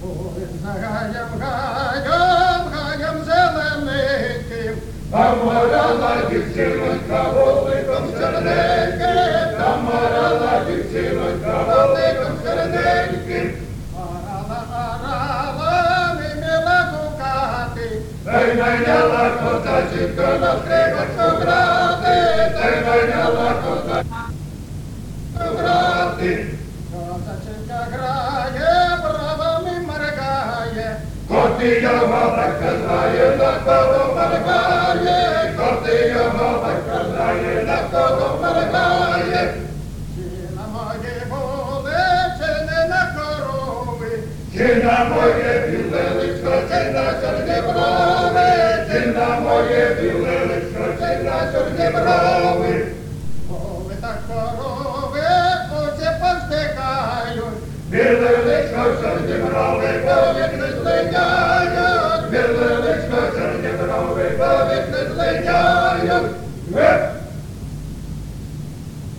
Гаєм зелененьким, Там морала дівчинонька вуликом черненьким, там морала дівчинонька вуликом черненьким. арала, не мила гукати, Та й найняла козаченька на скрипочку грати, та й найняла козаченька грати. козаченька грає, бравами моргає, Коти його батька знає, на кого моргає, коти його батька знає, на кого моргає. чи на моє поле, чи не на корови, Чи на моє білелечко, чи на чорні брови, чи на моє білелечко, чи на чорні брови. коли так корови, очі повздихають, Білелечко, чорні брови, повік не злиняють, білелечко, чорні брови, повік не злиняють.